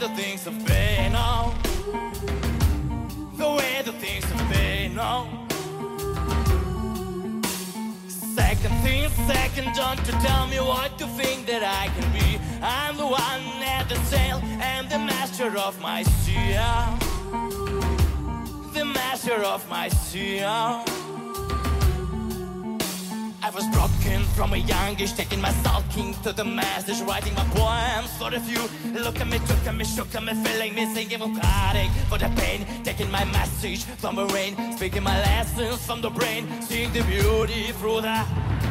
the things have been, oh, the way the things have been, oh. Second thing, second, don't you tell me what you think that I can be. I'm the one at the sail and the master of my sea, oh. The master of my sea, oh. I was broken from a young age, taking my sulking to the masses, writing my poems for the few. Look at me, took at me, shook at me, feeling me, singing for heartache, for the pain, taking my message from the rain, speaking my lessons from the brain, seeing the beauty through the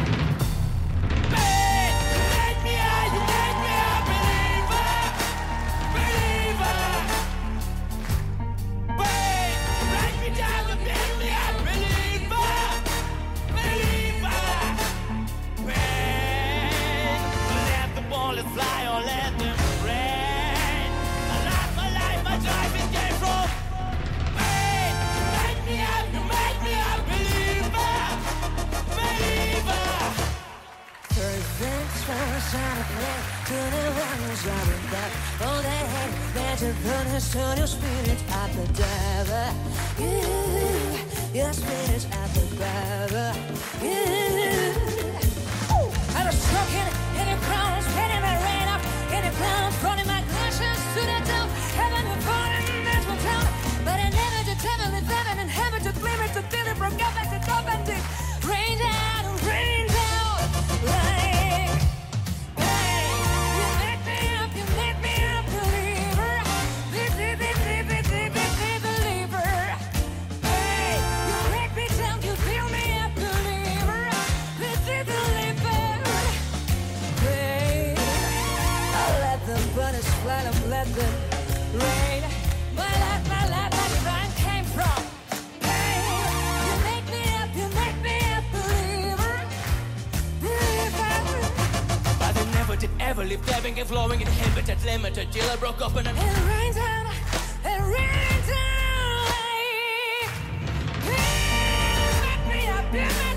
pain. Make me a, you make me a believer, believer. Pain, break me down, you make me a believer, believer. Let's fly or let them rain. I life, my life, my driving came from pain. Make me up, you make me a believer, believer. First things first, I play to the ones I bring back. Oh, they hate that you put us to your spirit at the devil. Your spirit at the devil. I was stroking in your crown, spinning my rain up in the cloud, running my conscience to the top. Heaven and falling, that's what town. But I never did devil in heaven and heaven to glimmer to feel it broke up like the top and did rain down, rain down. Like, hey, you make me up, believer. Believer. Hey, you make me down, you feel me up, believer. Believer. But it's flat up, let them rain. My life, that crime came from pain. You make me a believer, believer. But I never did ever live, ebbing and flowing, inhibited, limited, till I broke up and it rains down, it rains down. Make me a believer.